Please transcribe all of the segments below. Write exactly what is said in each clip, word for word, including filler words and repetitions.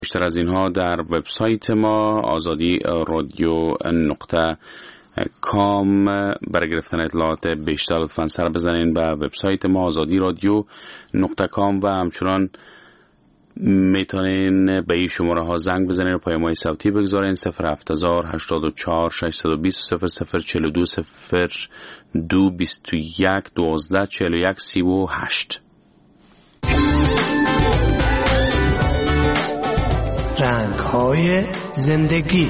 بیشتر از اینها در وبسایت ما آزادی رادیو نقطه کام. برای گرفتن اطلاعات بیشتر لطفاً سر بزنین به وبسایت ما آزادی رادیو نقطه کام و همچنان میتونین به این شماره ها زنگ بزنین و پیام‌های صوتی بگذارین صفر هفت هزار هشتاد و چهار ششصد و بیست صفر صفر چهل و دو صفر دو بیست و یک دوازده چهل و یک سی و هشت. رنگ‌های زندگی.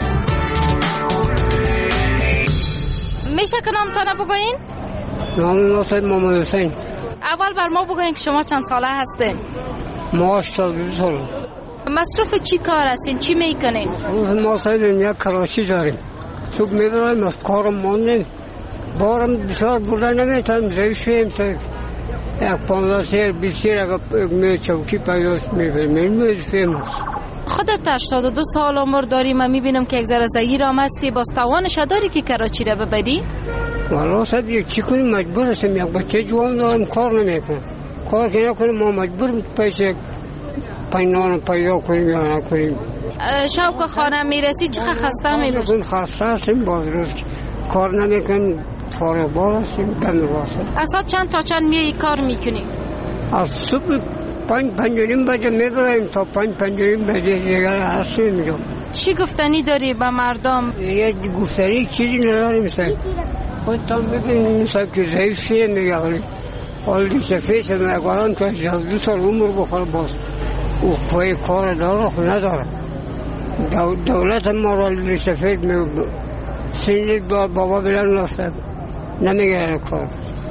میشه که نامتانه بگوین؟ نام ناصر محمد حسین. اول بر ما بگوین که شما چند ساله هستین؟ ما هشتاد و دو سال. مصروف چی کار هستین؟ چی میکنین؟ مصروف ما سایدیم یک کراچی داریم. صبح میبریم از کارم ماندیم. بارم بسیار بردن نمیتونیم زیشویم ساید. یک پانزده سیر بیست سیر اگر می چوکی پیداست میبریم. میبریم خودت هشتاد و دو سال عمر داری. من میبینم که یک ذره زگیر هم هستی. باز توانش داری که کراچی را ببری؟ والا صد یک چی کنیم مجبور هستیم. یک بچه جوان دارم کار نمیکنم. کار که نکنیم ما مجبور پیش پینان پیدا کنیم یا نکنیم. شب که خانه میرسی چقدر خسته میباشی؟ خسته هستیم باز روز کار نمیکنیم فارغ بال هستیم بند واسه. اصلا چند تا چند میایی کار میکنی؟ از صبح پنج پنجونیم بجه میبریم تا پنج پنجونیم بجه دیگر هستیم اینجا. چی گفتنی داری به مردم؟ یک گفتنی چیزی نداریم مثل خودتان ببینیم مثل که ضعیف شیه میگه حالی سفیس نگاران که دو سال عمر بخور باز او پای کار داره خود نداره. دولت ما را سفید میگه سنید بابا بلن رفته نمیگه کار.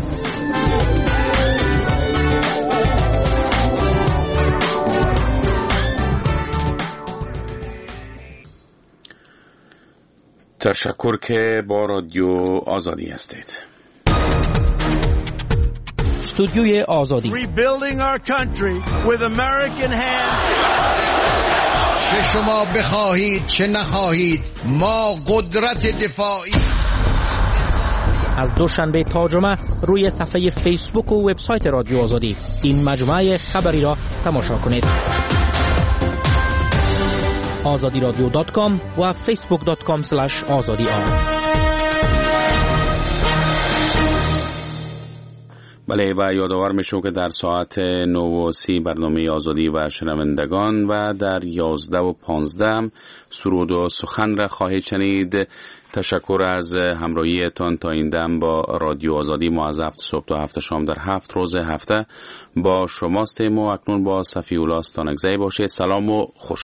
تشکر که با رادیو آزادی هستید. استودیوی آزادی. Rebuilding our country with American hands. چه شما بخواهید چه نخواهید ما قدرت دفاعی. از دوشنبه تا جمعه روی صفحه فیسبوک و وبسایت رادیو آزادی این مجموعه خبری را تماشا کنید. آزادی رادیو دات کام و فیسبوک دات کام اسلش آزادی آر. بله و یادآور میشم که در ساعت نه و سی برنامه آزادی و شنوندگان و در یازده و پانزده سرود و سخن را خواهید شنید. تشکر از همراهیتان تا این دم با رادیو آزادی. ما از هفت صبح تا هفت شام در هفت روز هفته با شماستیم و اکنون با صفی اولاستان اگزایی باشه. سلام و خوش